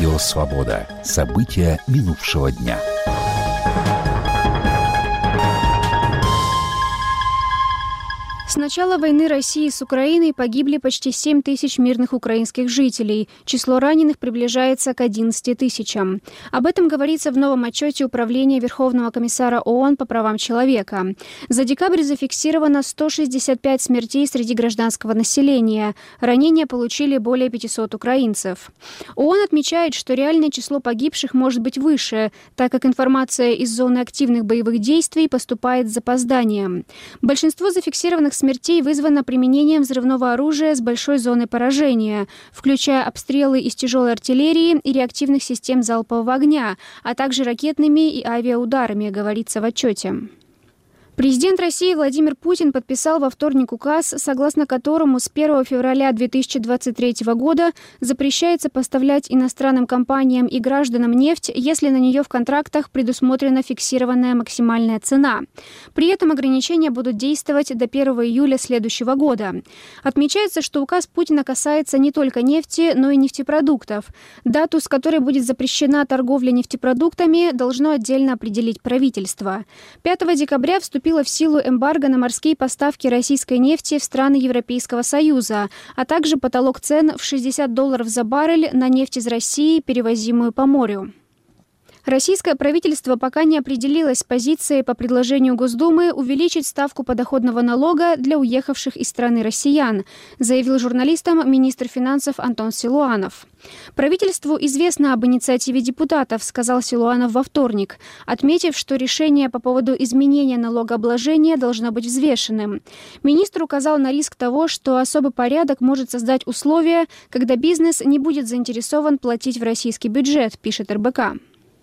Радио «Свобода». События минувшего дня. С начала войны России с Украиной погибли почти 7 тысяч мирных украинских жителей. Число раненых приближается к 11 тысячам. Об этом говорится в новом отчете Управления Верховного комиссара ООН по правам человека. За декабрь зафиксировано 165 смертей среди гражданского населения. Ранения получили более 500 украинцев. ООН отмечает, что реальное число погибших может быть выше, так как информация из зоны активных боевых действий поступает с запозданием. Большинство зафиксированных смертей вызвано применением взрывного оружия с большой зоной поражения, включая обстрелы из тяжелой артиллерии и реактивных систем залпового огня, а также ракетными и авиаударами, говорится в отчете. Президент России Владимир Путин подписал во вторник указ, согласно которому с 1 февраля 2023 года запрещается поставлять иностранным компаниям и гражданам нефть, если на нее в контрактах предусмотрена фиксированная максимальная цена. При этом ограничения будут действовать до 1 июля следующего года. Отмечается, что указ Путина касается не только нефти, но и нефтепродуктов. Дату, с которой будет запрещена торговля нефтепродуктами, должно отдельно определить правительство. 5 декабря вступила в силу эмбарго на морские поставки российской нефти в страны Европейского Союза, а также потолок цен в $60 за баррель на нефть из России, перевозимую по морю. Российское правительство пока не определилось с позицией по предложению Госдумы увеличить ставку подоходного налога для уехавших из страны россиян, заявил журналистам министр финансов Антон Силуанов. Правительству известно об инициативе депутатов, сказал Силуанов во вторник, отметив, что решение по поводу изменения налогообложения должно быть взвешенным. Министр указал на риск того, что особый порядок может создать условия, когда бизнес не будет заинтересован платить в российский бюджет, пишет РБК.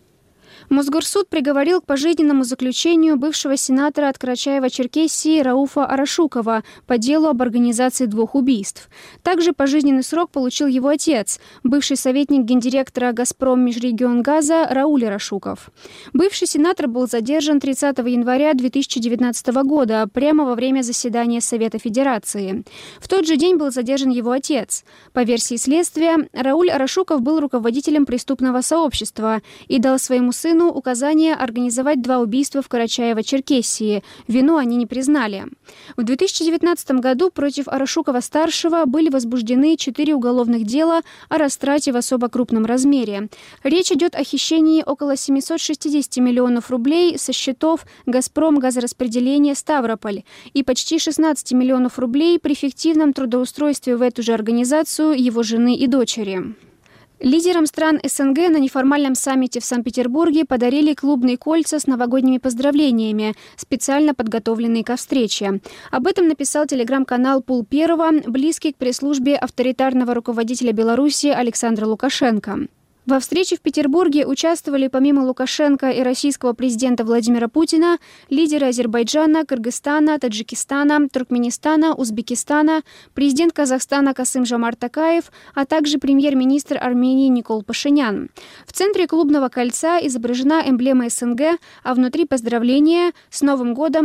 Мосгорсуд приговорил к пожизненному заключению бывшего сенатора от Карачаева-Черкесии Рауфа Арашукова по делу об организации 2 убийств. Также пожизненный срок получил его отец, бывший советник гендиректора «Газпром Межрегионгаза» Рауль Арашуков. Бывший сенатор был задержан 30 января 2019 года, прямо во время заседания Совета Федерации. В тот же день был задержан его отец. По версии следствия, Рауль Арашуков был руководителем преступного сообщества и дал своему сыну указание организовать 2 убийства в Карачаево-Черкесии. Вину они не признали. В 2019 году против Арашукова-старшего были возбуждены 4 уголовных дела о растрате в особо крупном размере. Речь идет о хищении около 760 миллионов рублей со счетов «Газпром газораспределение Ставрополь» и почти 16 миллионов рублей при фиктивном трудоустройстве в эту же организацию его жены и дочери. Лидерам стран СНГ на неформальном саммите в Санкт-Петербурге подарили клубные кольца с новогодними поздравлениями, специально подготовленные ко встрече. Об этом написал телеграм-канал «Пул Первого», близкий к пресс-службе авторитарного руководителя Беларуси Александра Лукашенко. Во встрече в Петербурге участвовали помимо Лукашенко и российского президента Владимира Путина лидеры Азербайджана, Кыргызстана, Таджикистана, Туркменистана, Узбекистана, президент Казахстана Касым-Жомарт Токаев, а также премьер-министр Армении Никол Пашинян. В центре клубного кольца изображена эмблема СНГ, а внутри поздравления с Новым годом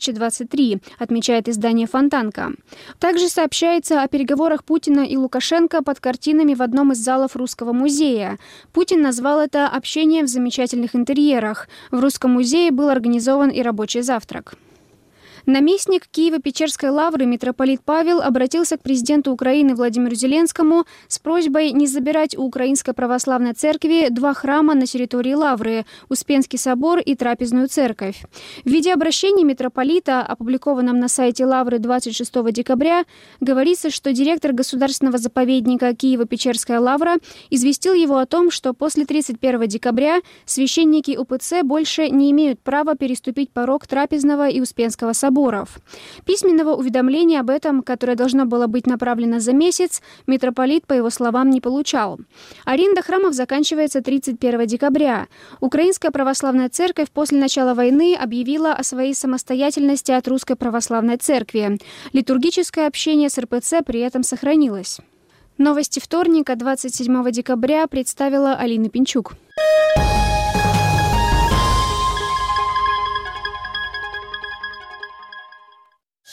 2023, отмечает издание «Фонтанка». Также сообщается о переговорах Путина и Лукашенко под картинами в одном из залов Русского музея. Путин назвал это «общением в замечательных интерьерах». В Русском музее был организован и рабочий завтрак. Наместник Киево-Печерской лавры митрополит Павел обратился к президенту Украины Владимиру Зеленскому с просьбой не забирать у Украинской православной церкви 2 храма на территории лавры – Успенский собор и Трапезную церковь. В видеообращении митрополита, опубликованном на сайте лавры 26 декабря, говорится, что директор государственного заповедника Киево-Печерская лавра известил его о том, что после 31 декабря священники УПЦ больше не имеют права переступить порог Трапезного и Успенского собора. Письменного уведомления об этом, которое должно было быть направлено за месяц, митрополит, по его словам, не получал. Аренда храмов заканчивается 31 декабря. Украинская православная церковь после начала войны объявила о своей самостоятельности от Русской православной церкви. Литургическое общение с РПЦ при этом сохранилось. Новости вторника, 27 декабря, представила Алина Пинчук.